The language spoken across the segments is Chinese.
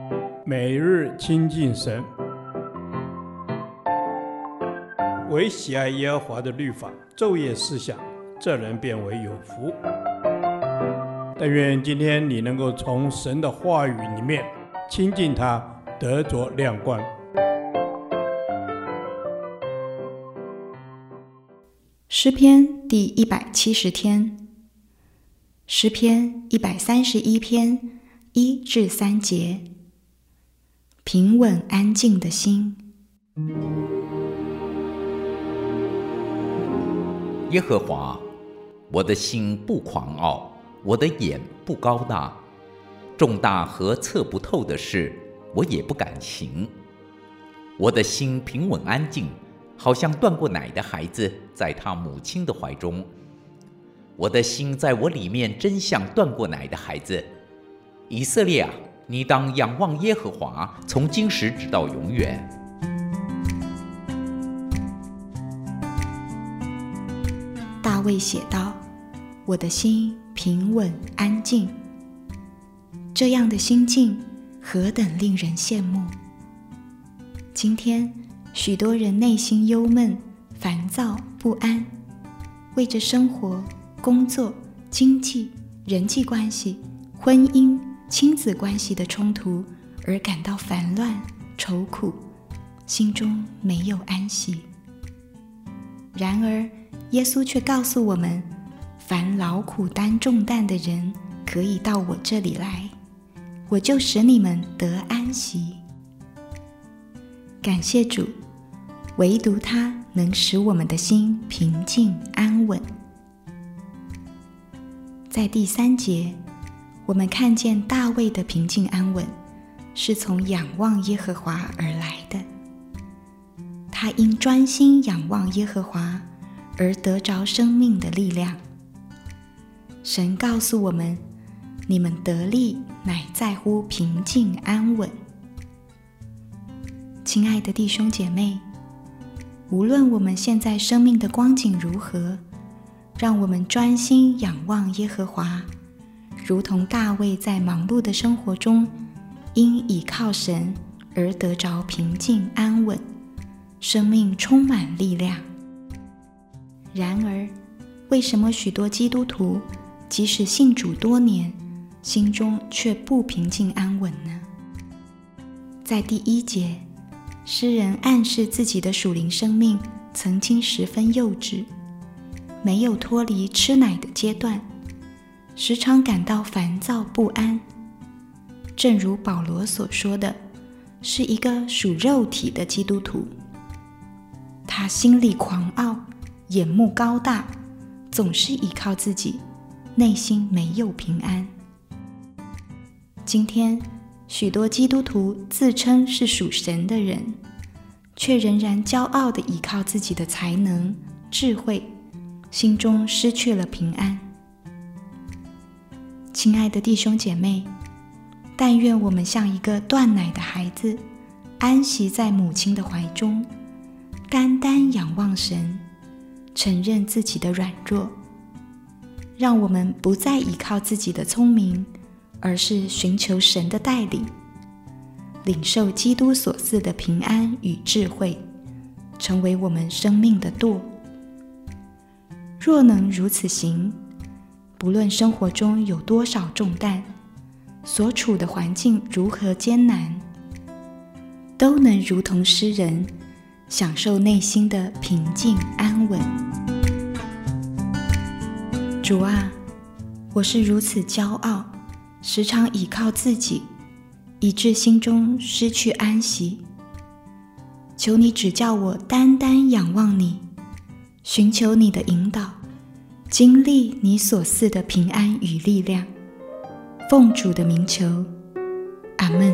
每日亲近神，唯喜爱耶和华的律法，昼夜思想，这人变为有福。但愿今天你能够从神的话语里面亲近他，得着亮光。 诗篇第170天，诗篇131篇1至3节。平稳安静的心。 耶和华，我的心不狂傲，我的眼不高大，重大和测不透的事，我也不敢行。我的心平稳安静，好像断过奶的孩子在他母亲的怀中。我的心在我里面真像断过奶的孩子。以色列啊，你当仰望耶和华，从今时直到永远。 大卫写道：我的心平稳安静。这样的心境何等令人羡慕。今天许多人内心忧闷、烦躁不安，为着生活、工作、经济、人际关系、婚姻、亲子关系的冲突而感到烦乱、愁苦，心中没有安息。然而耶稣却告诉我们，凡劳苦担重担的人，可以到我这里来，我就使你们得安息。感谢主，唯独他能使我们的心平静安稳。在第3节，我们看见大卫的平静安稳是从仰望耶和华而来的。他因专心仰望耶和华而得着生命的力量。神告诉我们，你们得力乃在乎平静安稳。亲爱的弟兄姐妹，无论我们现在生命的光景如何，让我们专心仰望耶和华，如同大卫在忙碌的生活中因倚靠神而得着平静安稳，生命充满力量。然而，为什么许多基督徒即使信主多年，心中却不平静安稳呢？在第1节，诗人暗示自己的属灵生命曾经十分幼稚，没有脱离吃奶的阶段，时常感到烦躁不安。正如保罗所说的，是一个属肉体的基督徒。他心里狂傲，眼目高大，总是依靠自己，内心没有平安。今天许多基督徒自称是属神的人，却仍然骄傲地依靠自己的才能、智慧，心中失去了平安。亲爱的弟兄姐妹，但愿我们像一个断奶的孩子，安息在母亲的怀中，单单仰望神，承认自己的软弱，让我们不再依靠自己的聪明，而是寻求神的带领，领受基督所赐的平安与智慧，成为我们生命的舵。若能如此行，不论生活中有多少重担，所处的环境如何艰难，都能如同诗人，享受内心的平静安稳。主啊，我是如此骄傲，时常倚靠自己，以致心中失去安息。求你指教我单单仰望你，寻求你的引导，经历你所赐的平安与力量。奉主的名求，阿们。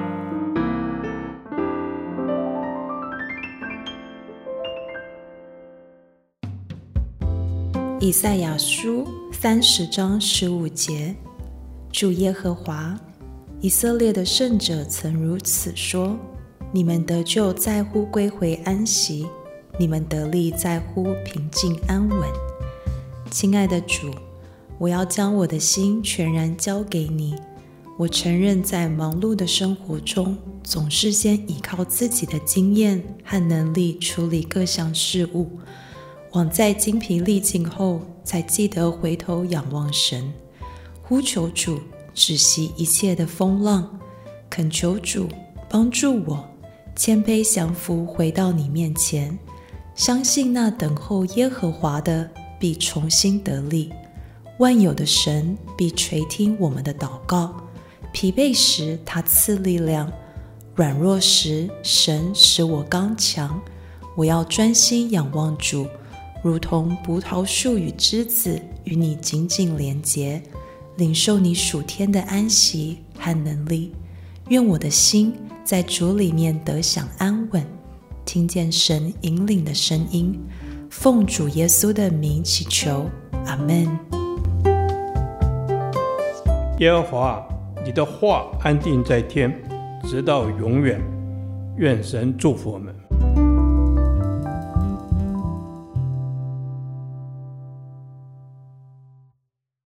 以赛亚书30章15节，主耶和华，以色列的圣者曾如此说：你们得救在乎归回安息，你们得力在乎平静安稳。亲爱的主，我要将我的心全然交给你， 我承认在忙碌的生活中，总是先依靠自己的经验和能力处理各项事务，枉在精疲力尽后才记得回头仰望神，呼求主止息一切的风浪，恳求主帮助我谦卑降服回到你面前，相信那等候耶和华的必重新得力，万有的神必垂听我们的祷告，疲惫时他赐力量，软弱时神使我刚强。我要专心仰望主，如同葡萄树与枝子与你紧紧连结，领受你属天的安息和能力。愿我的心在主里面得享安稳，听见神引领的声音，奉主耶稣的名祈求，阿们。 耶和华，你的话安定在天，直到永远。愿神祝福我们。